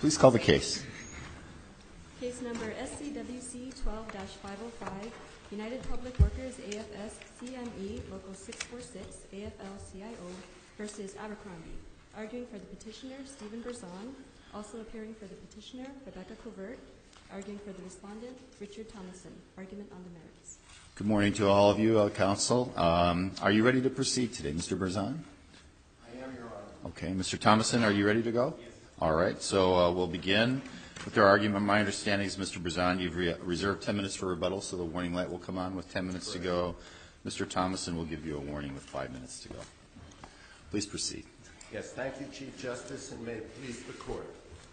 Please call the case. Case number SCWC 12-505, United Public Workers AFS CME Local 646 AFL-CIO versus Abercrombie. Arguing for the petitioner, Stephen Berzon. Also appearing for the petitioner, Rebecca Covert. Arguing for the respondent, Richard Thomason. Argument on the merits. Good morning to all of you, Council. Are you ready to proceed today, Mr. Berzon? I am, Your Honor. Okay. Mr. Thomason, are you ready to go? Yes. All right. So we'll begin with our argument. My understanding is, Mr. Berzon, you've reserved 10 minutes for rebuttal, so the warning light will come on with 10 minutes to go. Mr. Thomason will give you a warning with 5 minutes to go. Please proceed. Yes, thank you, Chief Justice, and may it please the Court.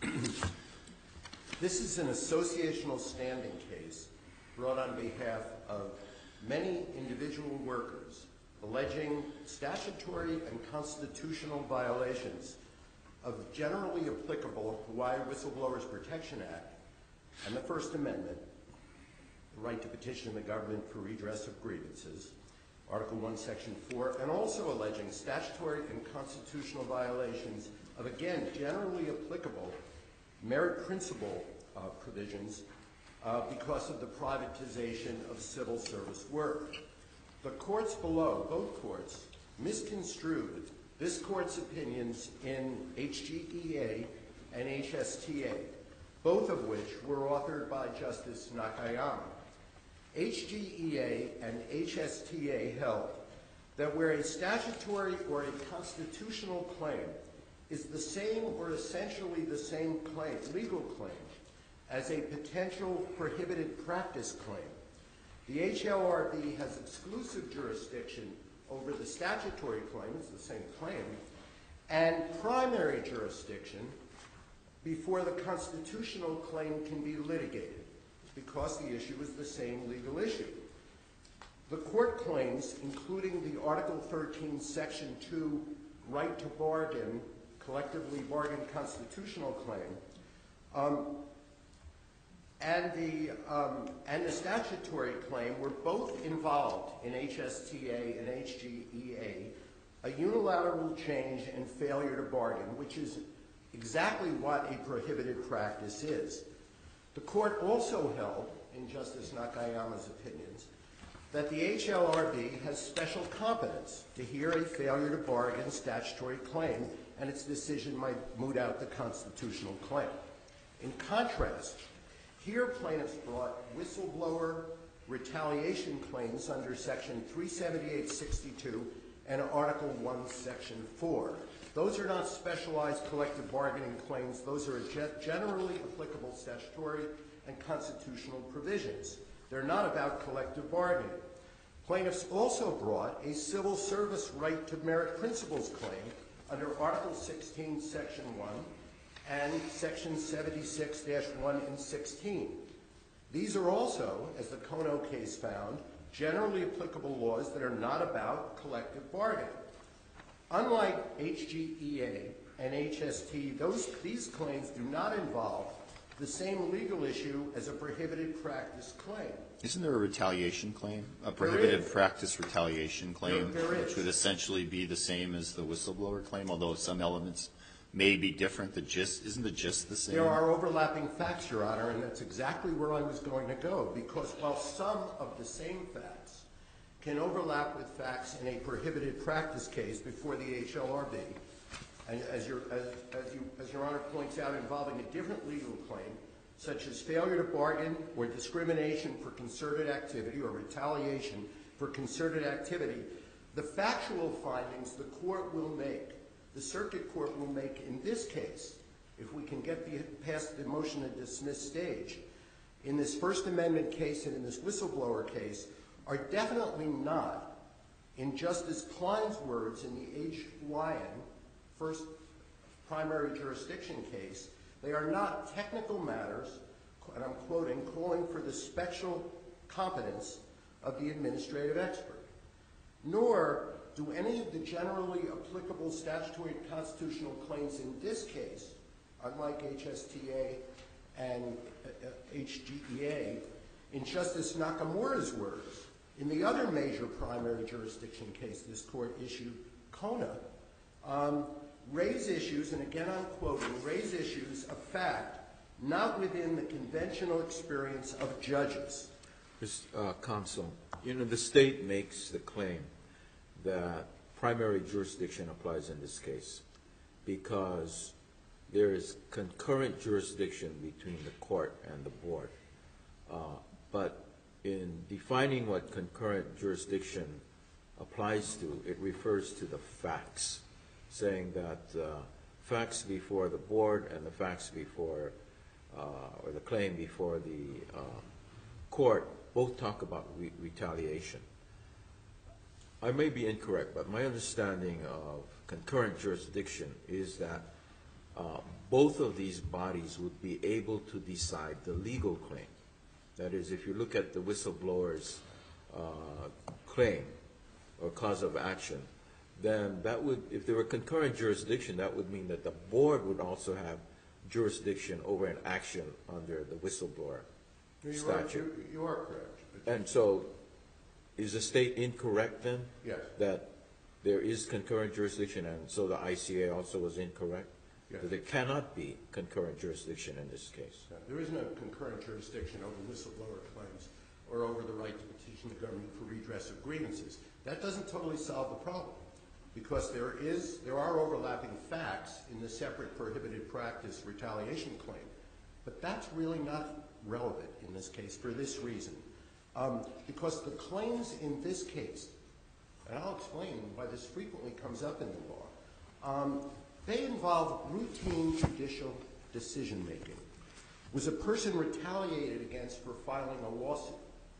This is an associational standing case brought on behalf of many individual workers alleging statutory and constitutional violations of generally applicable Hawaii Whistleblowers Protection Act and the First Amendment, the right to petition the government for redress of grievances, Article 1, Section 4, and also alleging statutory and constitutional violations of, again, generally applicable merit principle provisions because of the privatization of civil service work. The courts below, both courts, misconstrued this court's opinions in HGEA and HSTA, both of which were authored by Justice Nakayama. HGEA and HSTA held that where a statutory or a constitutional claim is the same or essentially the same claim, legal claim, as a potential prohibited practice claim, the HLRB has exclusive jurisdiction over the statutory claim, it's the same claim, and primary jurisdiction before the constitutional claim can be litigated, because the issue is the same legal issue. The court claims, including the Article 13, Section 2, right to bargain, collectively bargain constitutional claim, and the statutory claim were both involved in HSTA and HGEA, a unilateral change and failure to bargain, which is exactly what a prohibited practice is. The court also held, in Justice Nakayama's opinions, that the HLRB has special competence to hear a failure to bargain statutory claim, and its decision might moot out the constitutional claim. In contrast, here plaintiffs brought whistleblower retaliation claims under Section 378.62 and Article 1, Section 4. Those are not specialized collective bargaining claims. Those are generally applicable statutory and constitutional provisions. They're not about collective bargaining. Plaintiffs also brought a civil service right to merit principles claim under Article 16, Section 1, and Section 76-1 and 16. These are also, as the Kono case found, generally applicable laws that are not about collective bargaining. Unlike HGEA and HST, these claims do not involve the same legal issue as a prohibited practice claim. Isn't there a retaliation claim, a prohibited practice retaliation claim, There is. which would essentially be the same as the whistleblower claim, although some elements may be different? Isn't the gist the same? There are overlapping facts, Your Honor, and that's exactly where I was going to go, because while some of the same facts can overlap with facts in a prohibited practice case before the HLRB, and as Your Honor points out, involving a different legal claim, such as failure to bargain or discrimination for concerted activity or retaliation for concerted activity, the factual findings the court will make, the circuit court will make in this case, if we can get past the motion to dismiss stage, in this First Amendment case and in this whistleblower case, are definitely not, in Justice Klein's words in the H. Lyon first primary jurisdiction case, they are not technical matters, and I'm quoting, calling for the special competence of the administrative expert. Nor do any of the generally applicable statutory and constitutional claims in this case, unlike HSTA and HGEA, in Justice Nakamura's words, in the other major primary jurisdiction case this court issued, Kona, raise issues, and again I'm quoting, raise issues of fact not within the conventional experience of judges. Counsel, the state makes the claim that primary jurisdiction applies in this case because there is concurrent jurisdiction between the court and the board. But in defining what concurrent jurisdiction applies to, it refers to the facts, saying that facts before the board and the facts before, or the claim before the court, both talk about retaliation. I may be incorrect, but my understanding of concurrent jurisdiction is that both of these bodies would be able to decide the legal claim. That is, if you look at the whistleblower's claim or cause of action, then that would, if there were concurrent jurisdiction, that would mean that the board would also have jurisdiction over an action under the whistleblower statute. You are correct. And so, is the state incorrect then? Yes. That there is concurrent jurisdiction, and so the ICA also was incorrect? Yes. That there cannot be concurrent jurisdiction in this case. There is no concurrent jurisdiction over whistleblower claims or over the right to petition the government for redress of grievances. That doesn't totally solve the problem, because there are overlapping facts in the separate prohibited practice retaliation claim. But that's really not relevant in this case for this reason. Because the claims in this case, and I'll explain why this frequently comes up in the law, they involve routine judicial decision-making. Was a person retaliated against for filing a lawsuit?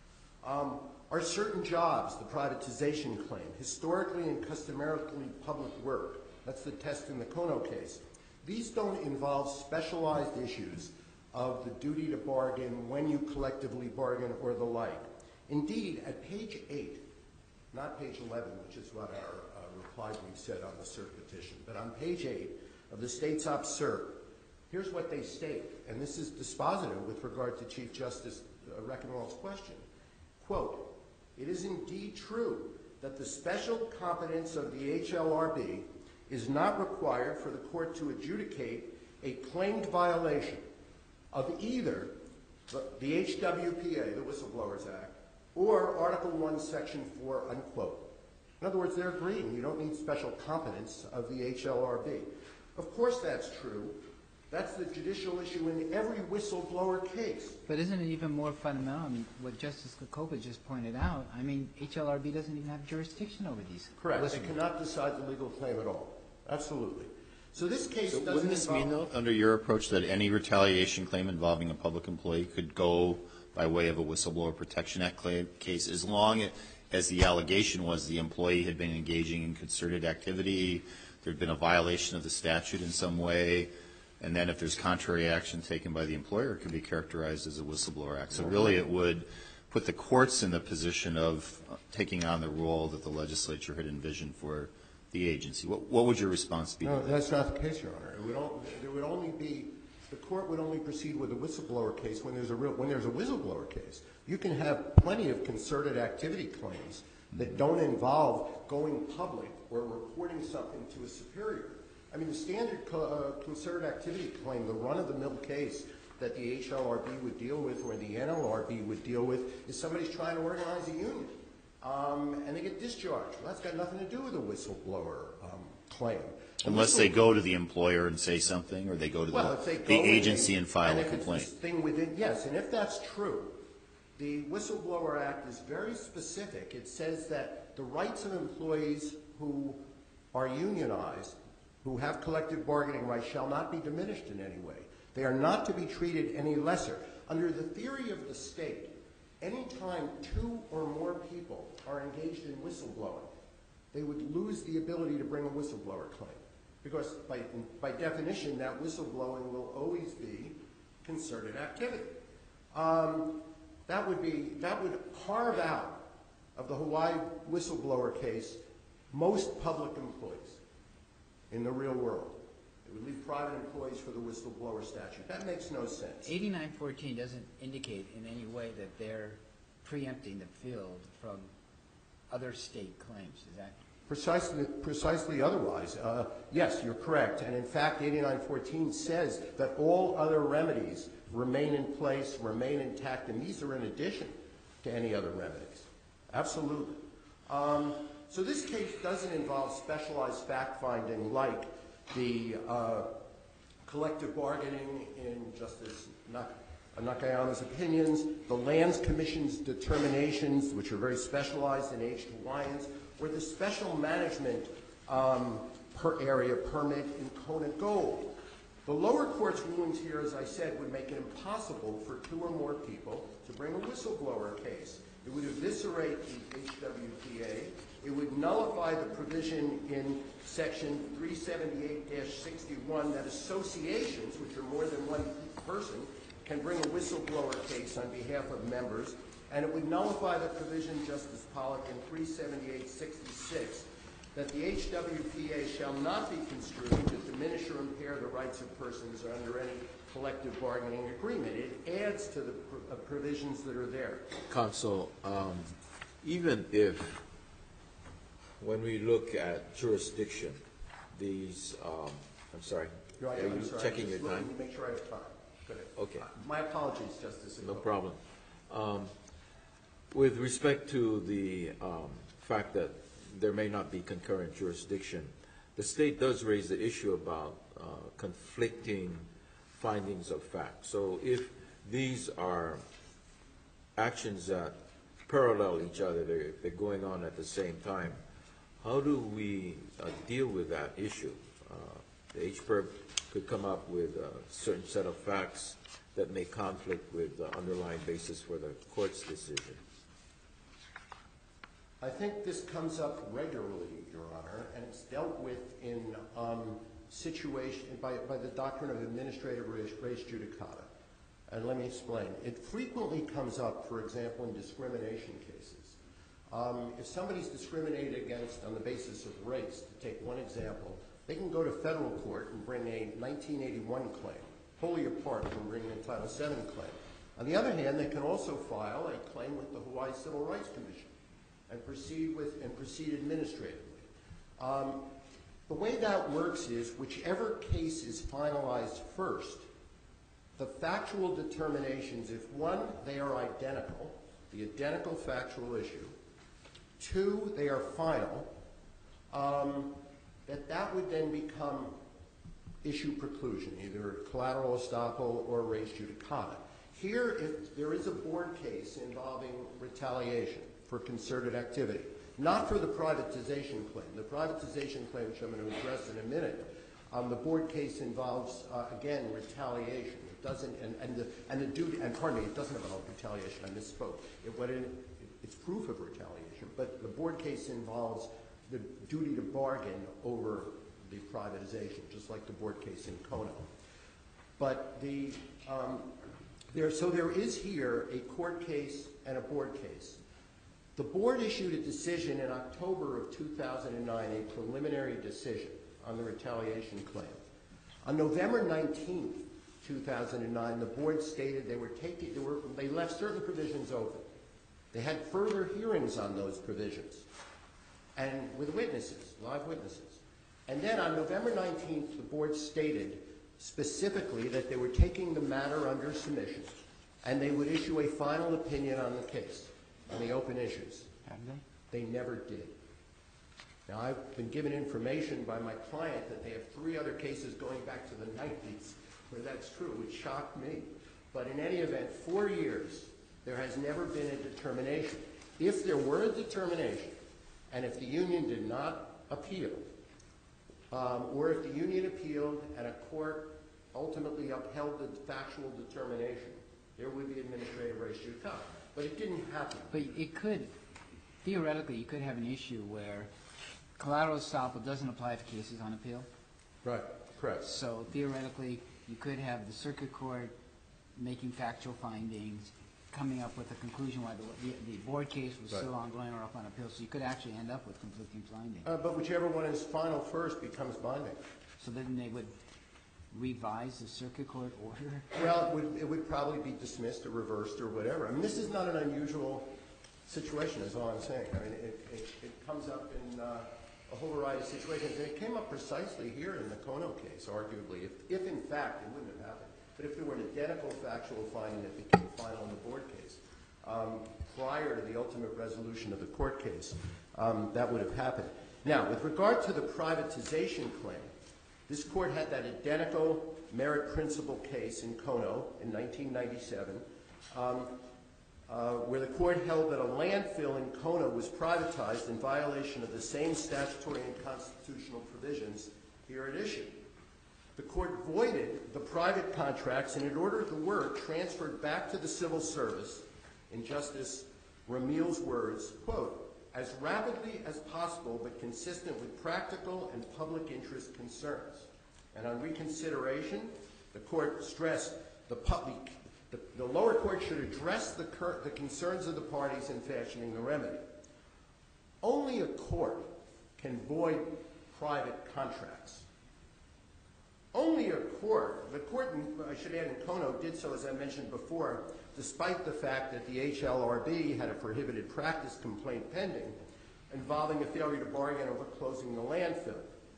Are certain jobs, the privatization claim, historically and customarily public work? That's the test in the Kono case. These don't involve specialized issues of the duty to bargain, when you collectively bargain, or the like. Indeed, at page 8, not page 11, which is what our reply brief said on the cert petition, but on page 8 of the state's op cert, here's what they state, and this is dispositive with regard to Chief Justice Reckenwald's question. Quote, "It is indeed true that the special competence of the HLRB is not required for the court to adjudicate a claimed violation of either the HWPA, the Whistleblowers Act, or Article 1, Section 4, unquote." In other words, they're agreeing you don't need special competence of the HLRB. Of course that's true. That's the judicial issue in every whistleblower case. But isn't it even more fundamental? I mean, what Justice Kokoba just pointed out, I mean, HLRB doesn't even have jurisdiction over these. Correct. They cannot decide the legal claim at all. Absolutely. So this case doesn't Wouldn't this mean, though, under your approach, that any retaliation claim involving a public employee could go by way of a Whistleblower Protection Act case, as long as the allegation was the employee had been engaging in concerted activity, there had been a violation of the statute in some way, and then if there's contrary action taken by the employer, it could be characterized as a Whistleblower Act. So really it would put the courts in the position of taking on the role that the legislature had envisioned for the agency. What would your response be? No, that's not the case, Your Honor. The court would only proceed with a whistleblower case when there's a whistleblower case. You can have plenty of concerted activity claims that don't involve going public or reporting something to a superior. I mean, the standard concerted activity claim, the run-of-the-mill case that the HLRB would deal with or the NLRB would deal with, is somebody's trying to organize a union, and they get discharged. Well, that's got nothing to do with a whistleblower claim. Unless they go to the employer and say something, or they go to the agency and file a complaint. Yes, and if that's true, the Whistleblower Act is very specific. It says that the rights of employees who are unionized, who have collective bargaining rights, shall not be diminished in any way. They are not to be treated any lesser. Under the theory of the state, any time two or more people are engaged in whistleblowing, they would lose the ability to bring a whistleblower claim. Because by definition, that whistleblowing will always be concerted activity. That would carve out of the Hawaii whistleblower case most public employees in the real world. It would leave private employees for the whistleblower statute. That makes no sense. 8914 doesn't indicate in any way that they're preempting the field from other state claims. Is that Precisely otherwise. Yes, you're correct. And in fact, 8914 says that all other remedies remain in place, remain intact, and these are in addition to any other remedies. Absolutely. So this case doesn't involve specialized fact-finding like the collective bargaining in Justice Nakayama's opinions, the Lands Commission's determinations, which are very specialized in aged Hawaiians, or the special management per area permit in Kona Gold. The lower court's rulings here, as I said, would make it impossible for two or more people to bring a whistleblower case. It would eviscerate the HWPA. It would nullify the provision in Section 378-61 that associations, which are more than one person, can bring a whistleblower case on behalf of members. And it would nullify the provision, Justice Pollack, in 378-66 that the HWPA shall not be construed to diminish or impair the rights of persons under any collective bargaining agreement. It adds to the provisions that are there. Counsel, even if, when we look at jurisdiction, these, I'm sorry, No, are I'm you sorry, checking your just time? looking to make sure I have time. Go ahead. Okay. My apologies, Justice. No problem. With respect to the fact that there may not be concurrent jurisdiction, the state does raise the issue about conflicting findings of fact. So if these are actions that parallel each other, they're going on at the same time, how do we deal with that issue? The HPERB could come up with a certain set of facts that may conflict with the underlying basis for the court's decision. I think this comes up regularly, Your Honor, and it's dealt with in situation by the doctrine of administrative res judicata. And let me explain. It frequently comes up, for example, in discrimination cases. If somebody's discriminated against on the basis of race, to take one example, they can go to federal court and bring a 1981 claim, wholly apart from bringing a Title VII claim. On the other hand, they can also file a claim with the Hawaii Civil Rights Commission and proceed administratively. The way that works is whichever case is finalized first, the factual determinations, if one, they are identical, the identical factual issue, two, they are final, that would then become issue preclusion, either collateral estoppel or res judicata. Here, if there is a board case involving retaliation for concerted activity, not for the privatization claim. The privatization claim, which I'm going to address in a minute, the board case involves, again, retaliation. It doesn't, and the duty, and pardon me, it doesn't involve retaliation. I misspoke. It's proof of retaliation, but the board case involves the duty to bargain over the privatization, just like the board case in Kona. But so there is here a court case and a board case. The board issued a decision in October of 2009, a preliminary decision on the retaliation claim. On November 19th, 2009, the board stated they left certain provisions open. They had further hearings on those provisions, and with witnesses, live witnesses. And then on November 19th, the board stated specifically that they were taking the matter under submission, and they would issue a final opinion on the case, on the open issues. Have they? They never did. Now, I've been given information by my client that they have 3 other cases going back to the 90s where that's true, which shocked me. But in any event, 4 years, there has never been a determination. If there were a determination, and if the union did not appeal, or if the union appealed and a court ultimately upheld the factual determination, there would be administrative res judicata. But it didn't happen. But it could, theoretically, you could have an issue where collateral estoppel doesn't apply to cases on appeal. Right, correct. So theoretically, you could have the circuit court making factual findings, coming up with a conclusion why the board case was still ongoing or up on appeal. So you could actually end up with conflicting findings. But whichever one is final first becomes binding. So then they would revise the circuit court order? Well, it would probably be dismissed or reversed or whatever. I mean, this is not an unusual situation, is all I'm saying. I mean, it comes up in a whole variety of situations. And it came up precisely here in the Kono case, arguably, if in fact, it wouldn't have happened, but if there were an identical factual finding that became final in the board case, prior to the ultimate resolution of the court case, that would have happened. Now, with regard to the privatization claim, this court had that identical merit principle case in Kono in 1997, where the court held that a landfill in Kono was privatized in violation of the same statutory and constitutional provisions here at issue. The court voided the private contracts and, in order the work transferred back to the civil service, in Justice Ramil's words, quote, as rapidly as possible but consistent with practical and public interest concerns. And on reconsideration, the court stressed the lower court should address the concerns of the parties in fashioning the remedy. Only a court can void private contracts. Only a court, the court, I should add, in Kono did so, as I mentioned before, despite the fact that the HLRB had a prohibited practice complaint pending involving a failure to bargain over closing the landfill.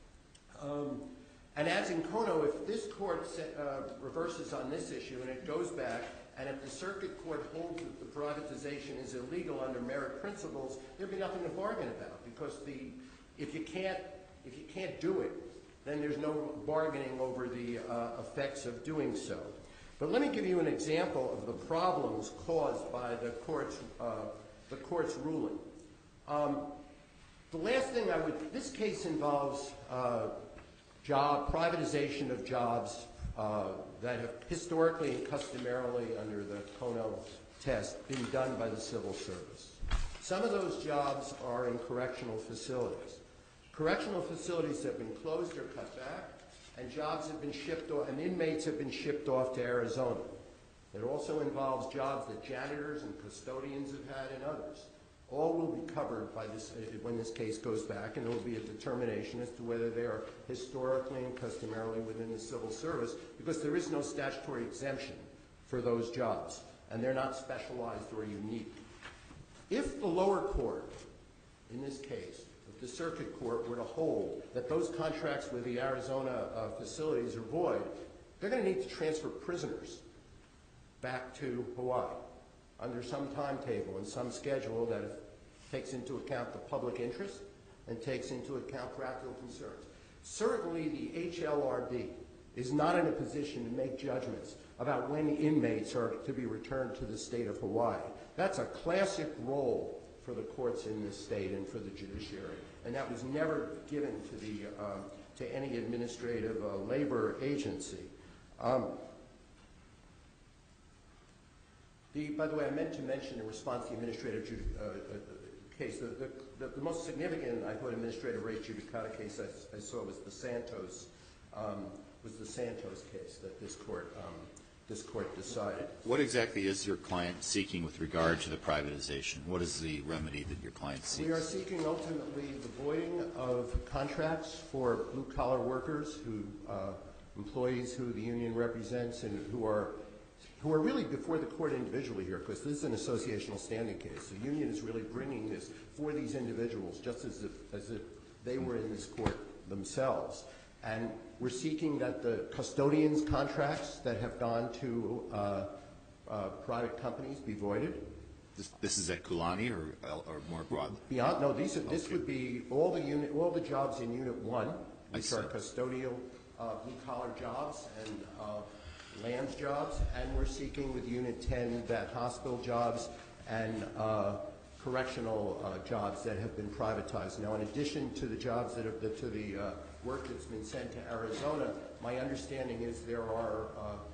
And as in Kono, if this court reverses on this issue and it goes back, and if the circuit court holds that the privatization is illegal under merit principles, there'd be nothing to bargain about, because if you can't do it, then there's no bargaining over the effects of doing so. But let me give you an example of the problems caused by the court's ruling. The last thing this case involves privatization of jobs that have historically and customarily under the Kono test been done by the civil service. Some of those jobs are in correctional facilities. Correctional facilities have been closed or cut back, and jobs have been shipped off, and inmates have been shipped off to Arizona. It also involves jobs that janitors and custodians have had and others. All will be covered by this when this case goes back, and there will be a determination as to whether they are historically and customarily within the civil service, because there is no statutory exemption for those jobs, and they're not specialized or unique. If the lower court, in this case, if the circuit court were to hold that those contracts with the Arizona facilities are void, they're going to need to transfer prisoners back to Hawaii under some timetable and some schedule that takes into account the public interest and takes into account practical concerns. Certainly the HLRB is not in a position to make judgments about when inmates are to be returned to the state of Hawaii. That's a classic role for the courts in this state and for the judiciary, and that was never given to any administrative labor agency. By the way, I meant to mention in response to the administrative case, the most significant, I thought, administrative race judicata case I saw was the Santos case that this court decided. What exactly is your client seeking with regard to the privatization? What is the remedy that your client seeks? We are seeking ultimately the voiding of contracts for blue-collar workers, employees who the union represents, and who are really before the court individually here, because this is an associational standing case. The union is really bringing this for these individuals, just as if they were in this court themselves. And we're seeking that the custodians' contracts that have gone to private companies be voided. This is at Kulani or more broadly? This would be all the jobs in Unit 1, which are custodial blue-collar jobs and lands jobs, and we're seeking with Unit 10 that hospital jobs and correctional jobs that have been privatized. Now, in addition to the jobs to the work that's been sent to Arizona, my understanding is there are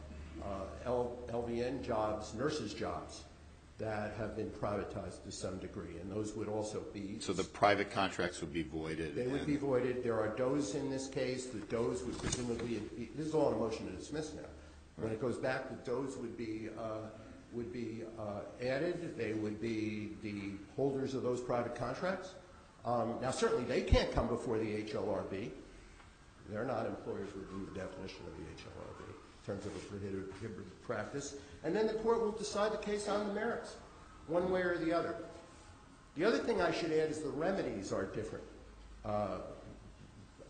LVN jobs, nurses' jobs, that have been privatized to some degree, and those would also be. So the private contracts would be voided? They would be voided. There are does in this case. The does would presumably be, this is all in a motion to dismiss now. When it goes back, the does would be added. They would be the holders of those private contracts. Now, certainly they can't come before the HLRB. They're not employers within the definition of the HLRB in terms of a prohibited practice. And then the court will decide the case on the merits, one way or the other. The other thing I should add is the remedies are different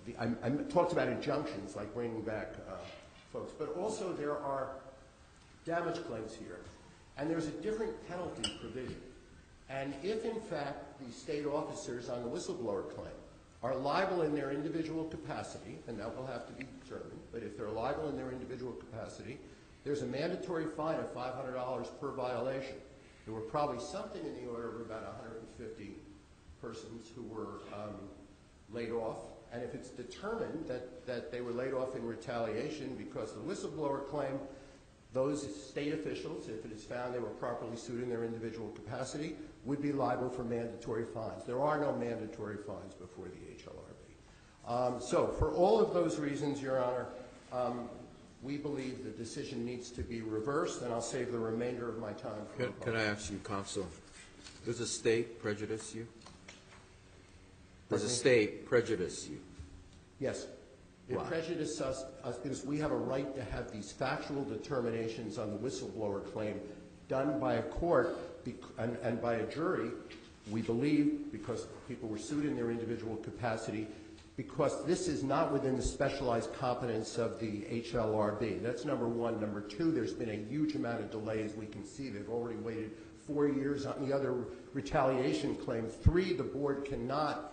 I talked about injunctions, like bringing back folks, but also there are damage claims here, and there's a different penalty provision. And if, in fact, the state officers on the whistleblower claim are liable in their individual capacity, and that will have to be determined, but if they're liable in their individual capacity, there's a mandatory fine of $500 per violation. There were probably something in the order of about 150 persons who were laid off. And if it's determined that they were laid off in retaliation because the whistleblower claim, those state officials, if it is found they were properly sued in their individual capacity, would be liable for mandatory fines. There are no mandatory fines before the HLRB. So for all of those reasons, Your Honor, we believe the decision needs to be reversed, and I'll save the remainder of my time for Can I ask you, counsel, does the state prejudice you? Does the state prejudice you? Yes. It Why? prejudices us because we have a right to have these factual determinations on the whistleblower claim done by a court and by a jury, we believe, because people were sued in their individual capacity, because this is not within the specialized competence of the HLRB. That's number one. Number two, there's been a huge amount of delays. We can see they've already waited 4 years on the other retaliation claim. Three, the board cannot,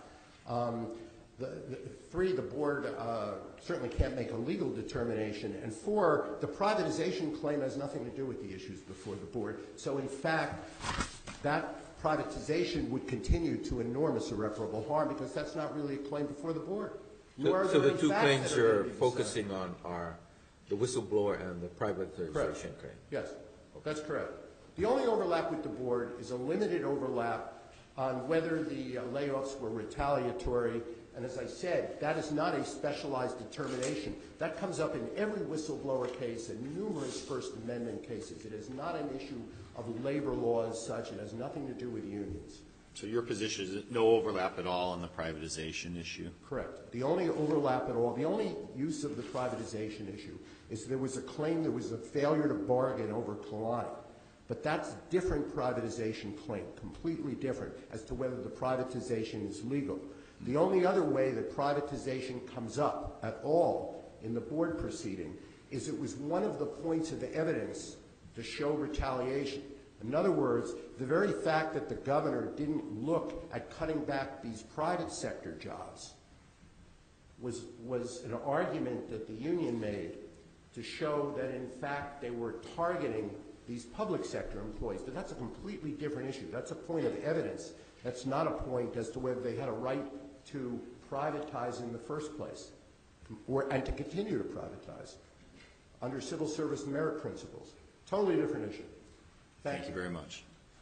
the board certainly can't make a legal determination. And four, the privatization claim has nothing to do with the issues before the board. So in fact, that privatization would continue to enormous irreparable harm because that's not really a claim before the board. So the two claims you're focusing on are the whistleblower and the privatization claim? Yes, that's correct. The only overlap with the board is a limited overlap on whether the layoffs were retaliatory. And as I said, that is not a specialized determination. That comes up in every whistleblower case and numerous First Amendment cases. It is not an issue of labor law as such. It has nothing to do with unions. So your position is no overlap at all on the privatization issue? Correct. The only overlap at all, the only use of the privatization issue is there was a claim there was a failure to bargain over Kalani. But that's a different privatization claim, completely different, as to whether the privatization is legal. The only other way that privatization comes up at all in the board proceeding is it was one of the points of evidence to show retaliation. In other words, the very fact that the governor didn't look at cutting back these private sector jobs was an argument that the union made to show that, in fact, they were targeting these public sector employees. But that's a completely different issue. That's a point of evidence. That's not a point as to whether they had a right to privatize in the first place and to continue to privatize under civil service merit principles. Totally different issue. Thank you very much.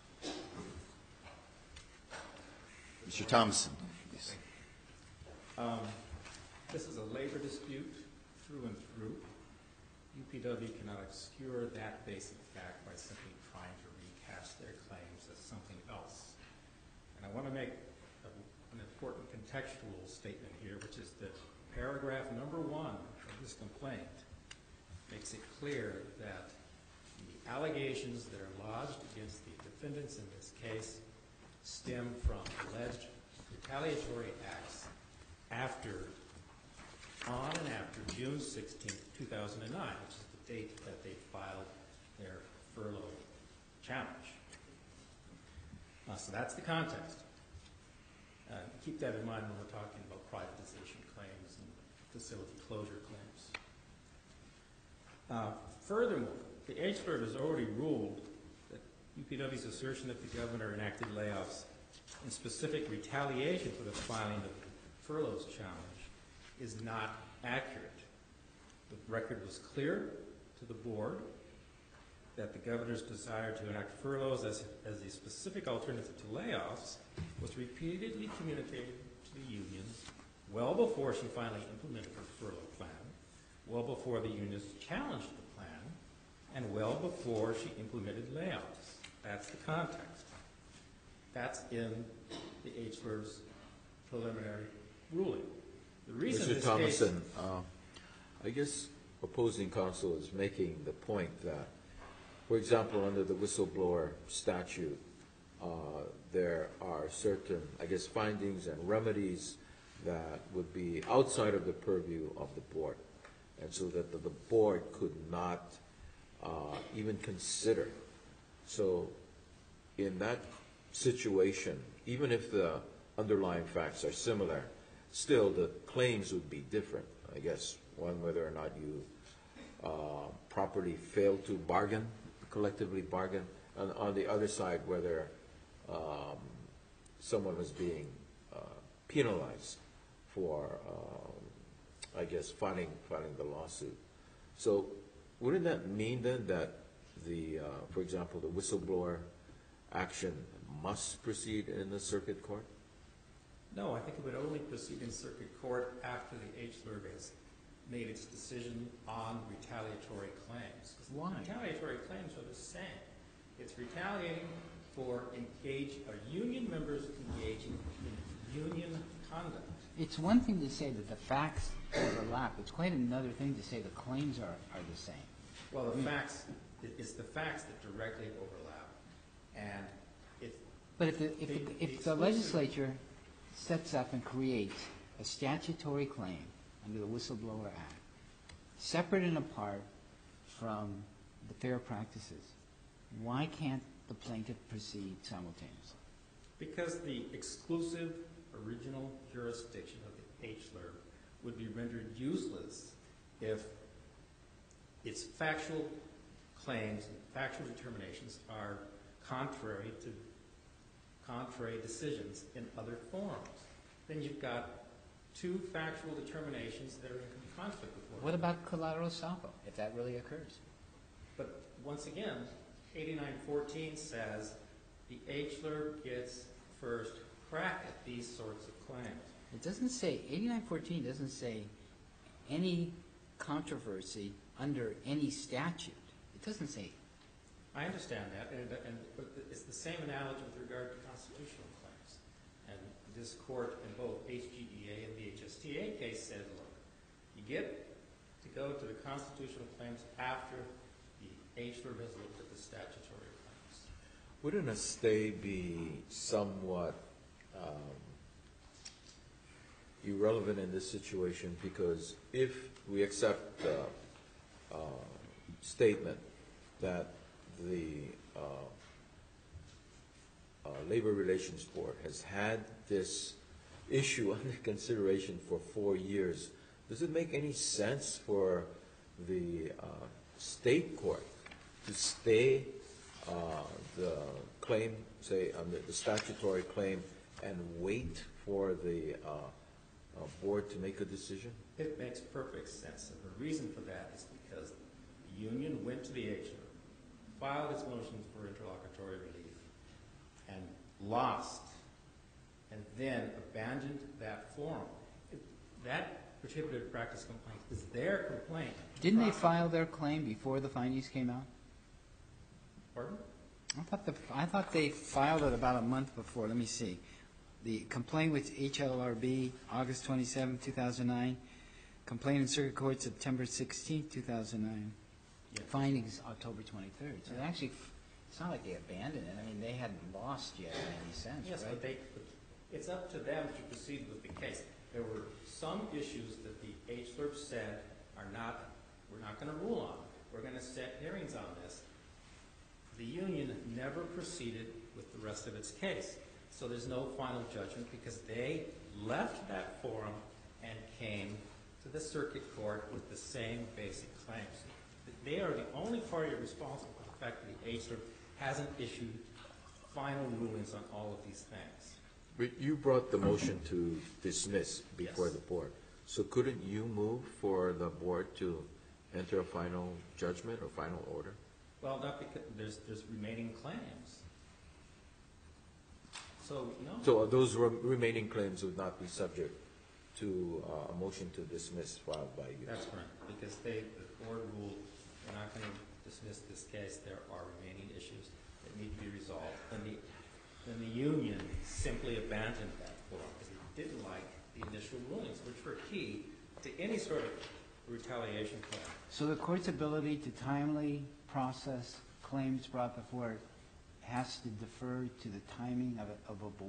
Mr. Thomason. This is a labor dispute through and through. UPW cannot obscure that basic fact by simply trying to recast their claims as something else. And I want to make an important contextual statement here, which is that paragraph number 1 of this complaint makes it clear that the allegations that are lodged against the defendants in this case stem from alleged retaliatory acts on and after June 16, 2009, which is the date that they filed their furlough challenge. So that's the context. Keep that in mind when we're talking about privatization claims and facility closure claims. Furthermore, the HLRB has already ruled that UPW's assertion that the governor enacted layoffs in specific retaliation for the filing of the furloughs challenge is not accurate. The record was clear to the board that the governor's desire to enact furloughs as a specific alternative to layoffs was repeatedly communicated to the unions well before she finally implemented her furlough plan, well before the unions challenged the plan, and well before she implemented layoffs. That's the context. That's in the HLRB's preliminary ruling. The reason Mr. Thomason, I guess opposing counsel is making the point that, for example, under the whistleblower statute, there are certain, I guess, findings and remedies that would be outside of the purview of the board, and so that the board could not even consider. So in that situation, even if the underlying facts are similar, still the claims would be different. I guess one, whether or not you properly failed to bargain, collectively bargain, and on the other side, whether someone was being penalized for, I guess, filing the lawsuit. So wouldn't that mean then that the, for example, the whistleblower action must proceed in the circuit court? No, I think it would only proceed in circuit court after the HLRB has made its decision on retaliatory claims. 'Cause Why? Retaliatory claims are the same. It's retaliating for union members engaging in union conduct. It's one thing to say that the facts overlap. It's quite another thing to say the claims are the same. Well, it's the facts that directly overlap. And it's... But if the legislature sets up and creates a statutory claim under the Whistleblower Act, separate and apart from the fair practices, why can't the plaintiff proceed simultaneously? Because the exclusive original jurisdiction of the HLRB would be rendered useless if its factual claims and factual determinations are contrary decisions in other forms. Then you've got two factual determinations that are in conflict with one another. What about collateral estoppel, if that really occurs? But once again, 8914 says the HLRB gets first crack at these sorts of claims. It doesn't say, 8914 doesn't say any controversy under any statute. It doesn't say. I understand that, but it's the same analogy with regard to constitutional claims. And this court in both HGEA and the HSTA case said, look, you get to go to the constitutional claims after the HLRB has looked at the statutory claims. Wouldn't a stay be somewhat irrelevant in this situation? Because if we accept the statement that the Labor Relations Board has had this issue under consideration for 4 years, does it make any sense for the state court to stay the claim, say, under the statutory claim, and wait for the board to make a decision? It makes perfect sense. And the reason for that is because the union went to the HLRB, filed its motions for interlocutory relief, and lost, and then abandoned that forum. That prohibited practice complaint is their complaint. Didn't they file their claim before the findings came out? Pardon? I thought they filed it about a month before. Let me see. The complaint with HLRB, August 27, 2009. Complaint in circuit court, September 16, 2009. Yeah. Findings, October 23rd. So actually, it's not like they abandoned it. I mean, they hadn't lost yet in any sense, Yes, right? but it's up to them to proceed with the case. There were some issues that the HLRB said we're not going to rule on. We're going to set hearings on this. The union never proceeded with the rest of its case. So there's no final judgment because they left that forum and came to the circuit court with the same basic claims. They are the only party responsible for the fact that the HLRB hasn't issued final rulings on all of these things. But you brought the motion to dismiss before Yes. the board. So couldn't you move for the board to enter a final judgment or final order? Well, not because there's remaining claims. So, no. So those remaining claims would not be subject to a motion to dismiss filed by you? That's correct, because the board ruled we're not going to dismiss this case. There are remaining issues that need to be resolved. And the union simply abandoned that forum because it didn't like the initial rulings, which were key to any sort of retaliation claim. So the court's ability to timely process claims brought before it has to defer to the timing of a board?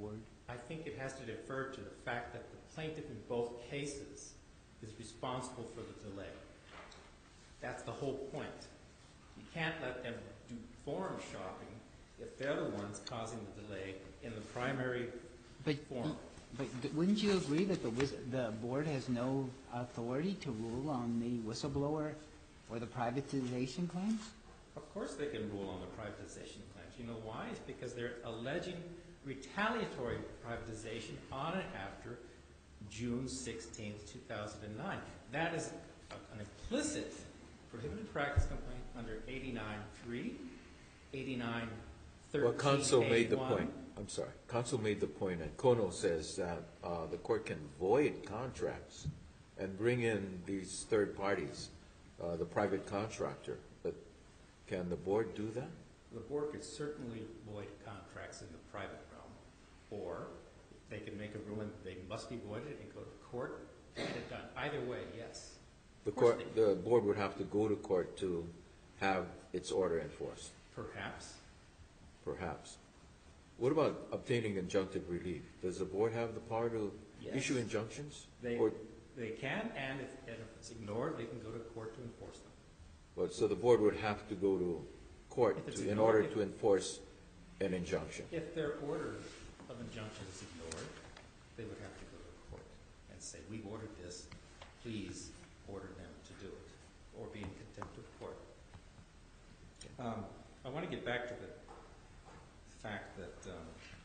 I think it has to defer to the fact that the plaintiff in both cases is responsible for the delay. That's the whole point. You can't let them do forum shopping if they're the ones causing the delay in the primary forum. But wouldn't you agree that the board has no authority to rule on the whistleblower or the privatization claims? Of course they can rule on the privatization claims. You know why? It's because they're alleging retaliatory privatization on and after June 16, 2009. That is an implicit prohibited practice complaint under 89.3, 89.13. Well, counsel made the point. I'm sorry. Counsel made the point, and Kono says that the court can void contracts and bring in these third parties, the private contractor. But can the board do that? The board could certainly void contracts in the private realm, or they can make a ruling that they must be voided and go to court and get it done. Either way, yes. The board would have to go to court to have its order enforced. Perhaps. Perhaps. What about obtaining injunctive relief? Does the board have the power to issue injunctions? They can, and if it's ignored, they can go to court to enforce them. Well, so the board would have to go to court in order to enforce an injunction. If their order of injunction is ignored, they would have to go to court and say, we've ordered this, please order them to do it, or be in contempt of court. I want to get back to the fact that the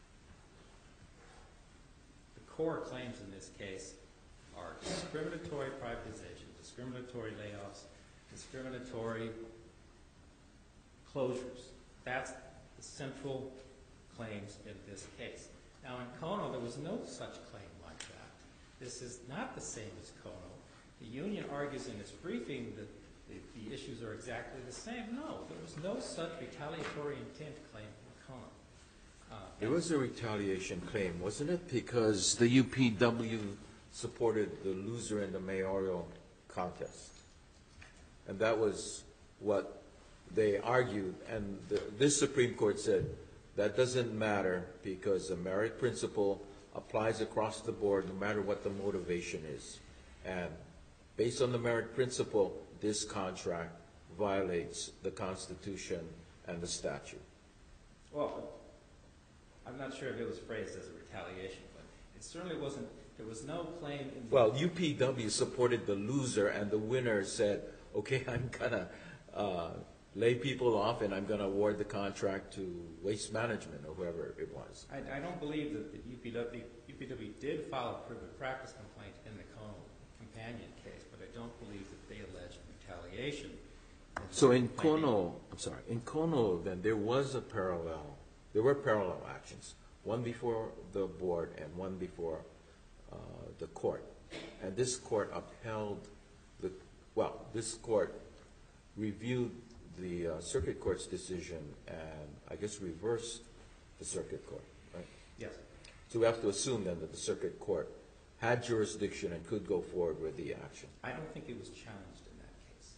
core claims in this case are discriminatory privatization, discriminatory layoffs, discriminatory closures. That's the central claims in this case. Now in Kono, there was no such claim like that. This is not the same as Kono. The union argues in its briefing that the issues are exactly the same. No, there was no such retaliatory intent claim in Kono. There was a retaliation claim, wasn't it? Because the UPW supported the loser in the mayoral contest. And that was what they argued. And this Supreme Court said that doesn't matter because the merit principle applies across the board no matter what the motivation is. And based on the merit principle, this contract violates the Constitution and the statute. Well, I'm not sure if it was phrased as a retaliation, but it certainly wasn't. There was no claim in the... Well, UPW supported the loser, and the winner said, okay, I'm going to lay people off, and I'm going to award the contract to Waste Management or whoever it was. I don't believe that the UPW did file a private practice complaint in the Kono companion case, but I don't believe that they alleged retaliation. So in Kono, then there was a parallel. There were parallel actions, one before the board and one before the court. And this court upheld this court reviewed the circuit court's decision and I guess reversed the circuit court, right? Yes. So we have to assume then that the circuit court had jurisdiction and could go forward with the action. I don't think it was challenged in that case.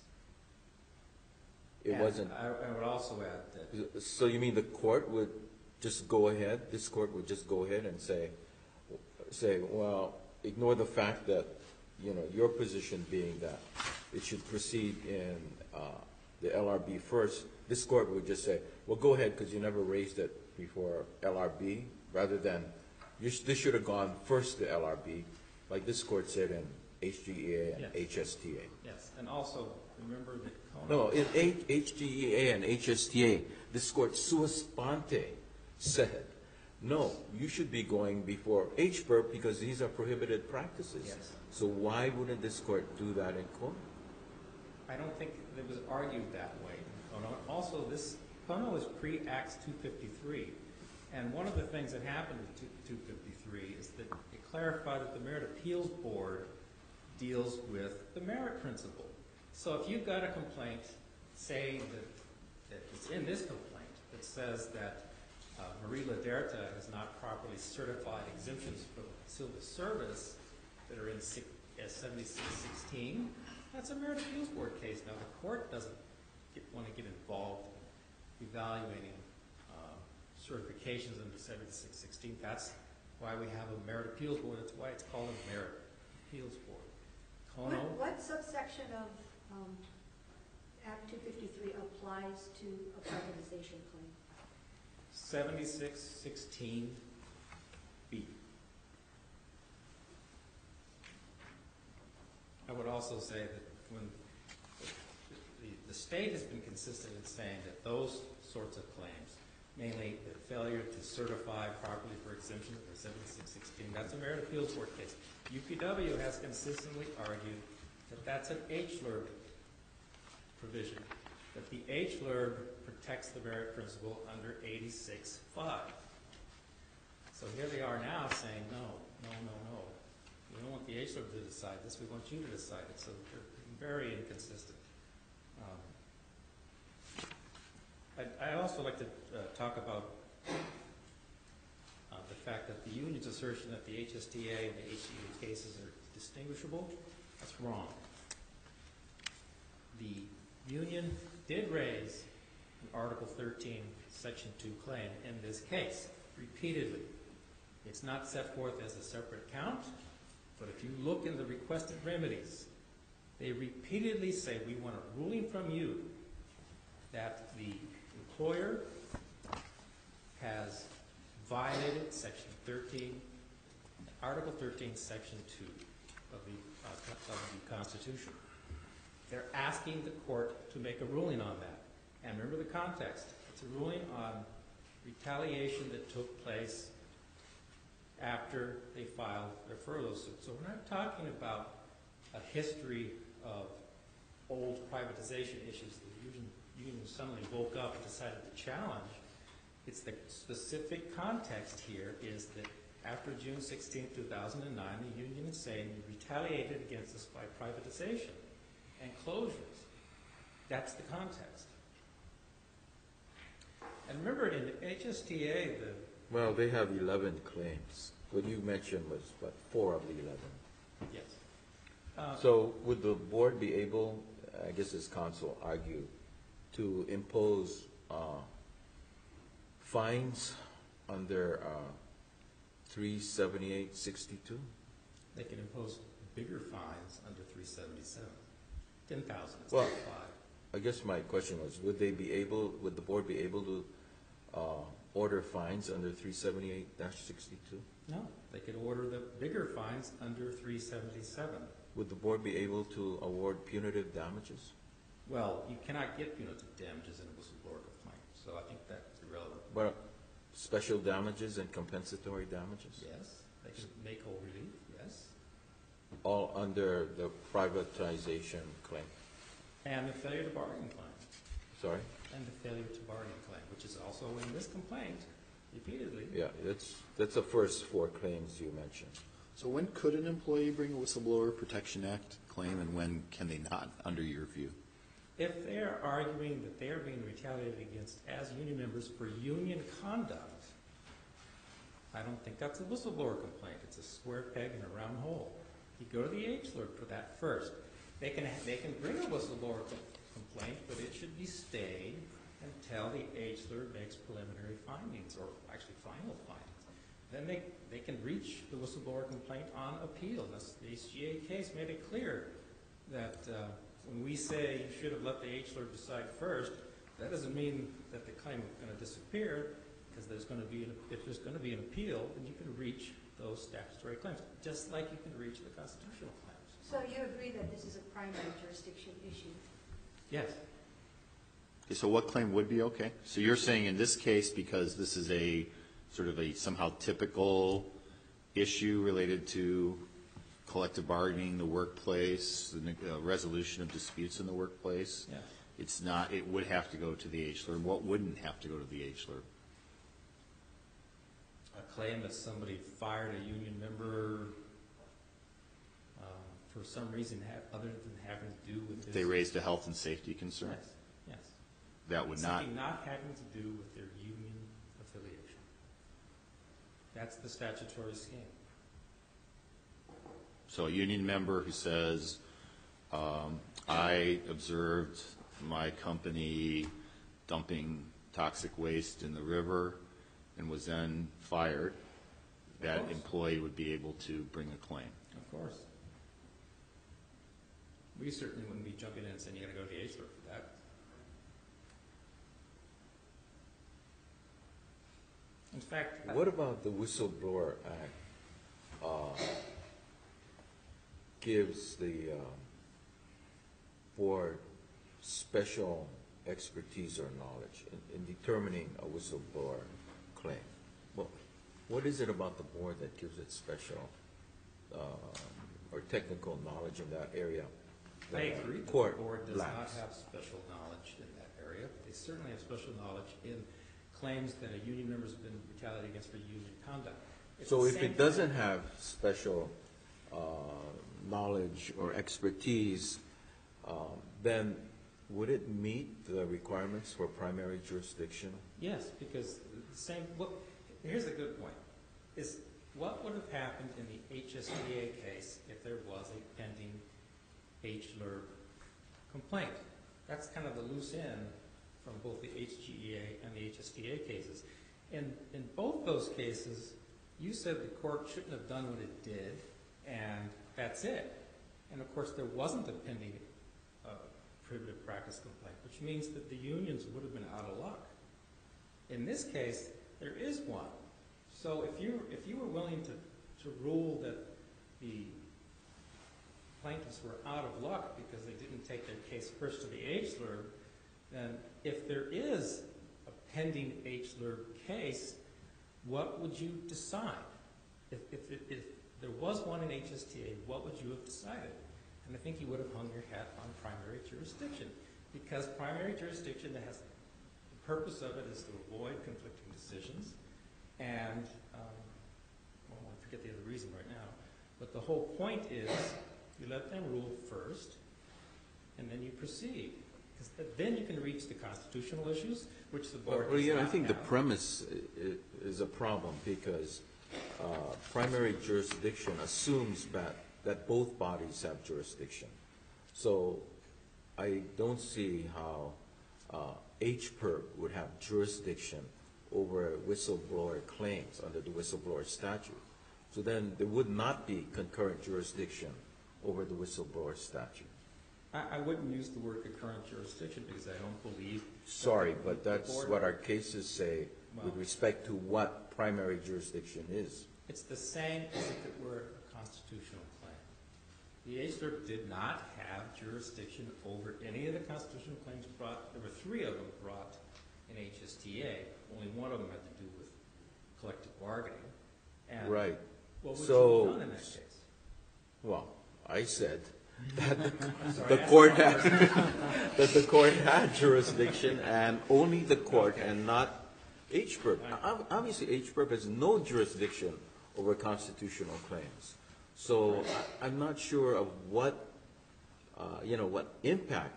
It wasn't. I would also add that... So you mean the court would just go ahead, this court would just go ahead and say, well, ignore the fact that, your position being that it should proceed in the LRB first. This court would just say, well, go ahead because you never raised it before LRB, rather than this should have gone first to LRB, like this court said in HGEA and HSTA. Yes, and also remember that Kono... No, in HGEA and HSTA, this court sua sponte said, no, you should be going before HPERP because these are prohibited practices. Yes. So why wouldn't this court do that in Kono? I don't think it was argued that way in Kono. Also, Kono is pre-Acts 253, and one of the things that happened in 253 is that it clarified that the Merit Appeals Board deals with the merit principle. So if you've got a complaint, say that it's in this complaint, that says that Marie Laderta has not properly certified exemptions for civil service that are in 7616, that's a Merit Appeals Board case. Now, the court doesn't want to get involved evaluating certifications under 7616. That's why we have a merit appeals board. That's why it's called a merit appeals board. Kono, What subsection of Act 253 applies to a privatization claim? 7616B. I would also say that when the state has been consistent in saying that those sorts of claims, mainly the failure to certify properly for exemption for 7616, that's a merit appeals board case. UPW has consistently argued that that's an HLURB provision, that the HLURB protects the merit principle under 86.5. So here they are now saying, no. We don't want the HLURB to decide this, we want you to decide it. So they're very inconsistent. I'd also like to talk about the fact that the union's assertion that the HSTA and the HCA cases are distinguishable. That's wrong. The union did raise an Article 13, Section 2 claim in this case repeatedly. It's not set forth as a separate count, but if you look in the requested remedies, they repeatedly say, we want a ruling from you that the employer has violated Section 13, Article 13, Section 2 of the Constitution. They're asking the court to make a ruling on that. And remember the context. It's a ruling on retaliation that took place after they filed their furlough suit. So we're not talking about a history of old privatization issues that the union suddenly woke up and decided to challenge. It's the specific context here is that after June 16, 2009, the union is saying you retaliated against us by privatization and closures. That's the context. And remember, in the HSTA, Well, they have 11 claims. What you mentioned was, what, 4 of the 11? yes. So would the board be able, I guess as counsel argued, to impose fines under 378.62? They can impose bigger fines under 377. 10,000 instead Well, of 5. I guess my question was, would the board be able to order fines under 378-62? No, they could order the bigger fines under 377. Would the board be able to award punitive damages? Well, you cannot get punitive damages in a whistleblower complaint, so I think that's irrelevant. But special damages and compensatory damages? Yes, they can make whole relief, yes. All under the privatization claim? And the failure to bargain claim. Sorry? And the failure to bargain claim, which is also in this complaint, repeatedly. Yeah, that's the first 4 claims you mentioned. So when could an employee bring a Whistleblower Protection Act claim, and when can they not, under your view? If they are arguing that they are being retaliated against as union members for union conduct, I don't think that's a whistleblower complaint. It's a square peg in a round hole. You go to the HLURB for that first. They can bring a whistleblower complaint, but it should be stayed until the HLURB makes preliminary findings, or actually final findings. Then they can reach the whistleblower complaint on appeal. The HGA case made it clear that when we say you should have let the HLURB decide first, that doesn't mean that the claim is going to disappear, because if there's going to be an appeal, then you can reach those statutory claims, just like you can reach the constitutional claims. So you agree that this is a primary jurisdiction issue? Yes. Okay, so what claim would be okay? So you're saying in this case, because this is a sort of a somehow typical issue related to collective bargaining, the workplace, the resolution of disputes in the workplace, Yes. it's not, it would have to go to the HLURB. What wouldn't have to go to the HLURB? A claim that somebody fired a union member for some reason other than having to do with this. They raised a health and safety concern? Yes, yes. That would not, Something not having to do with their union affiliation. That's the statutory scheme. so a union member who says, I observed my company dumping toxic waste in the river and was then fired, that course. employee would be able to bring a claim. Of course. We certainly wouldn't be jumping in and saying you gotta go to the ACLR for that. In fact, What about the Whistleblower Act? Gives the board special expertise or knowledge in determining a whistleblower claim. Well, what is it about the board that gives it special or technical knowledge in that area? I agree that the Court board does not lacks? have special knowledge in that area. They certainly have special knowledge in claims that a union member's been retaliated against for union conduct. It's So the if same it doesn't have special knowledge or expertise, then would it meet the requirements for primary jurisdiction? Yes, because the same, here's a good point, is what would have happened in the HSTA case if there was a pending HLER complaint? That's kind of the loose end from both the HGEA and the HSTA cases. In both those cases, you said the court shouldn't have done what it did, and that's it. And of course, there wasn't a pending prohibitive practice complaint, which means that the unions would have been out of luck. In this case, there is one. So if you were willing to rule that the plaintiffs were out of luck because they didn't take their case first to the HLER, then if there is a pending HLER case, what would you decide? If there was one in HSTA, what would you have decided? And I think you would have hung your hat on primary jurisdiction, because primary jurisdiction that has the purpose of it is to avoid conflicting decisions, and well, I forget the other reason right now, but the whole point is you let them rule first, and then you proceed, because then you can reach the constitutional issues, which the board Well, does yeah, I not think the have. premise is a problem because primary jurisdiction assumes that both bodies have jurisdiction. So I don't see how HPERB would have jurisdiction over whistleblower claims under the whistleblower statute. So then there would not be concurrent jurisdiction over the whistleblower statute. I wouldn't use the word concurrent jurisdiction because I don't believe. Sorry, but the that's board- what our cases say with Well- respect to what primary jurisdiction is. It's the same as if it were a constitutional claim. The HLER did not have jurisdiction over any of the constitutional claims brought. There were 3 of them brought in HSTA. Only one of them had to do with collective bargaining. And Right. what would So- you have done in that case? Well, I said that I'm sorry, the I court asked had, that the court had jurisdiction and only the court and not HPERB. Obviously, HPERB has no jurisdiction over constitutional claims. So I'm not sure of what, what impact,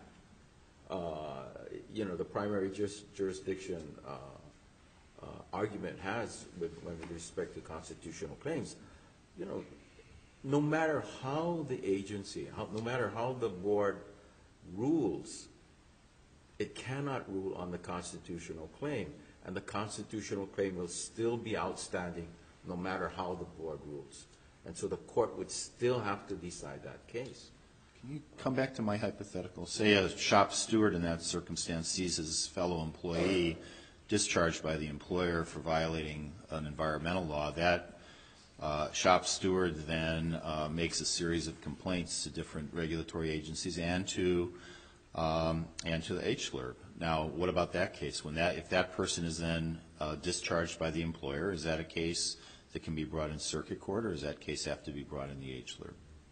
the primary jurisdiction argument has with respect to constitutional claims. No matter how the agency, no matter how the board rules, it cannot rule on the constitutional claim, and the constitutional claim will still be outstanding no matter how the board rules. And so the court would still have to decide that case. Can you come back to my hypothetical? Say a shop steward in that circumstance sees his fellow employee discharged by the employer for violating an environmental law. That shop steward then makes a series of complaints to different regulatory agencies and to the HLERB. Now, what about that case? If that person is then discharged by the employer, is that a case that can be brought in circuit court, or does that case have to be brought in the HLERB?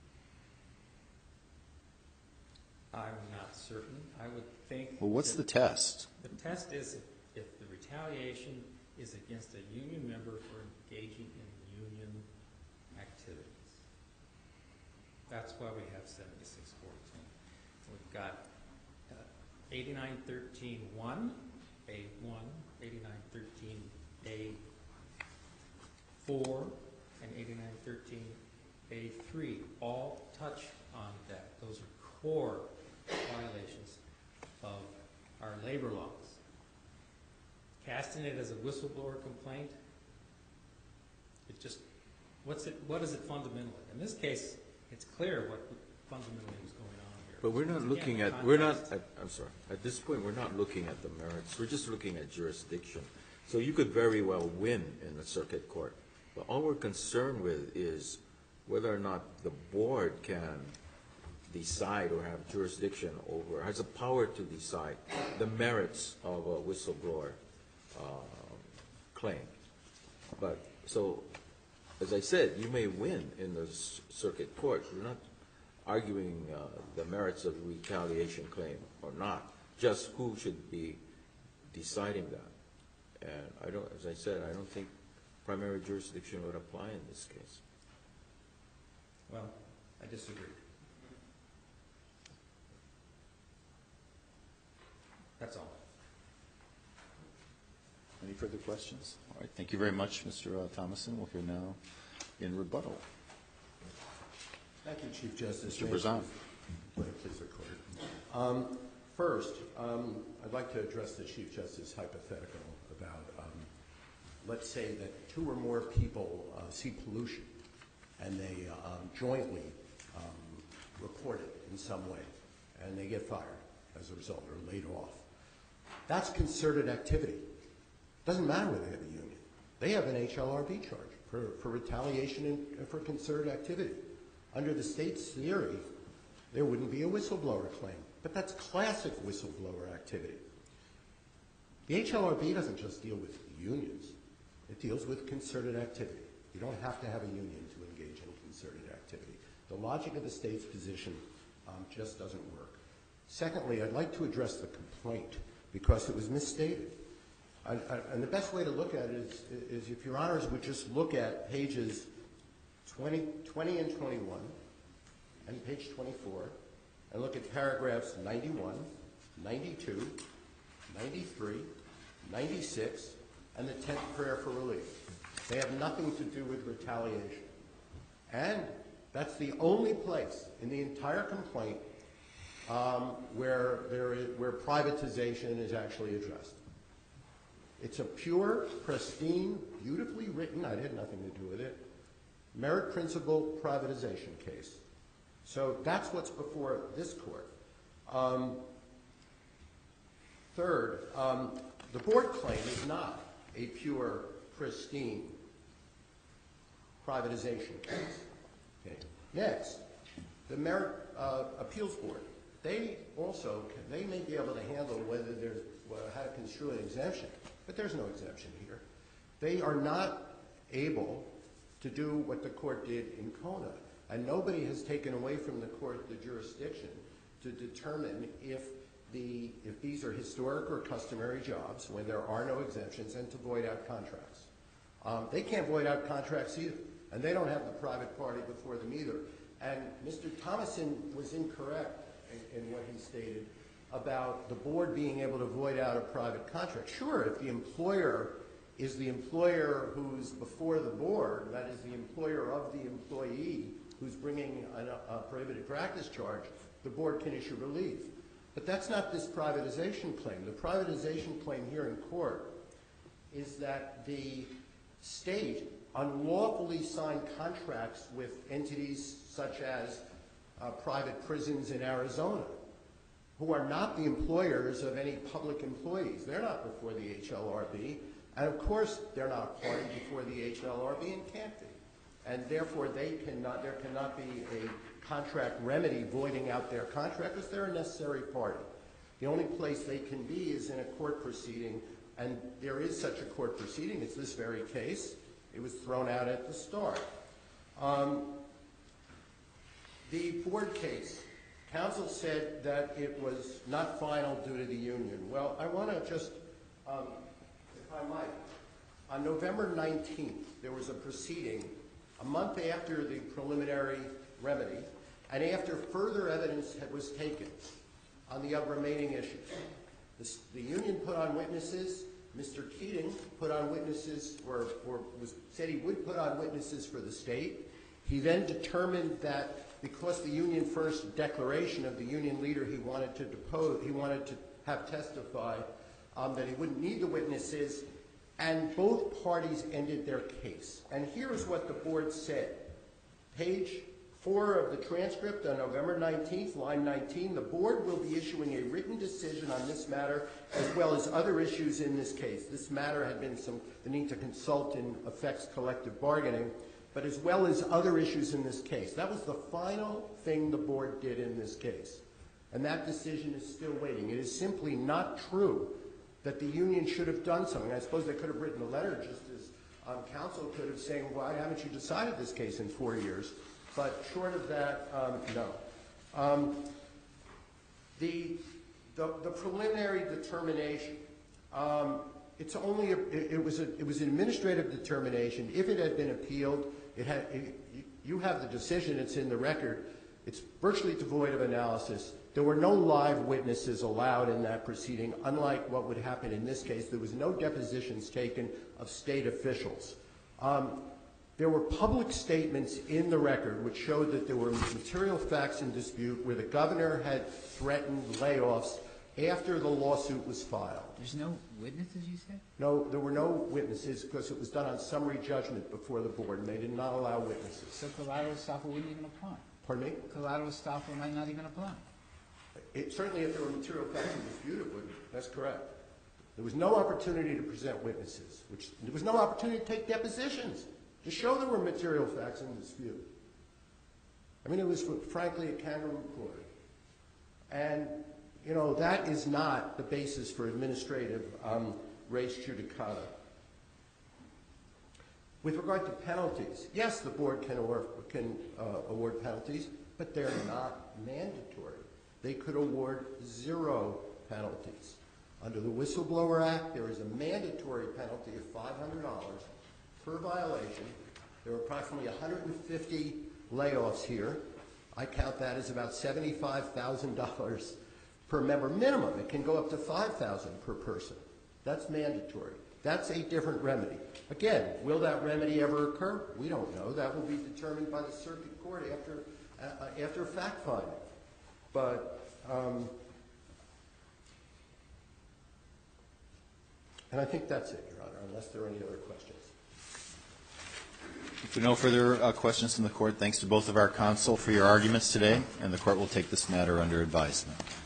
I'm not certain. I would think. Well, what's the test? The test is if the retaliation is against a union member for engaging in union activities. That's why we have 7614. We've got 8913.1, A1, 8913A4, and 8913A3 all touch on that. Those are core violations of our labor laws. Casting it as a whistleblower complaint, it just What is it fundamentally? In this case, it's clear what fundamentally was going on here. But we're not Again, looking the at, we're not, context. I'm sorry, at this point, we're not looking at the merits, we're just looking at jurisdiction. So you could very well win in the circuit court, but all we're concerned with is whether or not the board can decide or have jurisdiction over, has the power to decide the merits of a whistleblower claim. But, so, as I said, you may win in the circuit court. We're not arguing the merits of the retaliation claim or not, just who should be deciding that. And I don't, as I said, I don't think primary jurisdiction would apply in this case. Well, I disagree. That's all. Any further questions? All right, thank you very much, Mr. Thomason. We'll hear now in rebuttal. Thank you, Chief Justice. Mr. Berzon. Please record. First, I'd like to address the Chief Justice hypothetical about, let's say that two or more people see pollution and they jointly report it in some way, and they get fired as a result or laid off. That's concerted activity. Doesn't matter whether they have a union. They have an HLRB charge for retaliation and for concerted activity. Under the state's theory, there wouldn't be a whistleblower claim, but that's classic whistleblower activity. The HLRB doesn't just deal with unions. It deals with concerted activity. You don't have to have a union to engage in concerted activity. The logic of the state's position just doesn't work. Secondly, I'd like to address the complaint because it was misstated. And the best way to look at it is if your honors would just look at pages 20 and 21 and page 24 and look at paragraphs 91, 92, 93, 96, and the 10th prayer for relief. They have nothing to do with retaliation. And that's the only place in the entire complaint where privatization is actually addressed. It's a pure, pristine, beautifully written, I had nothing to do with it, merit principle privatization case. So that's what's before this court. Third, the board claim is not a pure, pristine privatization case. Okay. Next, the Merit Appeals Board. They may be able to handle whether there's how to construe an exemption, but there's no exemption here. They are not able to do what the court did in Kona, and nobody has taken away from the court the jurisdiction to determine if these are historic or customary jobs when there are no exemptions and to void out contracts. They can't void out contracts either, and they don't have the private party before them either. And Mr. Thomason was incorrect in what he stated about the board being able to void out a private contract. Sure, if the employer is the employer who's before the board, that is the employer of the employee who's bringing a prohibited practice charge, the board can issue relief. But that's not this privatization claim. The privatization claim here in court is that the state unlawfully signed contracts with entities such as private prisons in Arizona, who are not the employers of any public employees. They're not before the HLRB, and of course they're not a party before the HLRB and can't be. And therefore there cannot be a contract remedy voiding out their contract because they're a necessary party. The only place they can be is in a court proceeding, and there is such a court proceeding. It's this very case. It was thrown out at the start. The board case, counsel said that it was not final due to the union. Well, I want to just, if I might, on November 19th, there was a proceeding a month after the preliminary remedy and after further evidence was taken on the remaining issues. The union put on witnesses. Mr. Keating put on witnesses, or said he would put on witnesses for the state. He then determined that because the union first declaration of the union leader he wanted to depose, he wanted to have testify, that he wouldn't need the witnesses. and both parties ended their case. And here's what the board said. Page 4 of the transcript on November 19th, line 19, the board will be issuing a written decision on this matter as well as other issues in this case. This matter had been the need to consult in effects collective bargaining, but as well as other issues in this case. That was the final thing the board did in this case. And that decision is still waiting. It is simply not true that the union should have done something. I suppose they could have written a letter just as counsel could have saying, why haven't you decided this case in 4 years? But short of that, no. The preliminary determination, it's only it was an administrative determination. If it had been appealed, you have the decision. It's in the record. It's virtually devoid of analysis. There were no live witnesses allowed in that proceeding, unlike what would happen in this case. There was no depositions taken of state officials. There were public statements in the record which showed that there were material facts in dispute where the governor had threatened layoffs after the lawsuit was filed. There's no witnesses, you said? No, there were no witnesses because it was done on summary judgment before the board, and they did not allow witnesses. So collateral estoppel wouldn't even apply? Pardon me? Collateral estoppel might not even apply. Certainly if there were material facts in dispute, it would. That's correct. There was no opportunity to present witnesses. There was no opportunity to take depositions to show there were material facts in dispute. I mean, it was, frankly, a kangaroo court. And, you know, that is not the basis for administrative res judicata. With regard to penalties, yes, the board can award penalties, but they're not mandatory. They could award 0 penalties. Under the Whistleblower Act, there is a mandatory penalty of $500 per violation. There are approximately 150 layoffs here. I count that as about $75,000 per member minimum. It can go up to $5,000 per person. That's mandatory. That's a different remedy. Again, will that remedy ever occur? We don't know. That will be determined by the circuit court after fact finding. But, and I think that's it, Your Honor, unless there are any other questions. If there are no further questions from the court, thanks to both of our counsel for your arguments today, and the court will take this matter under advisement.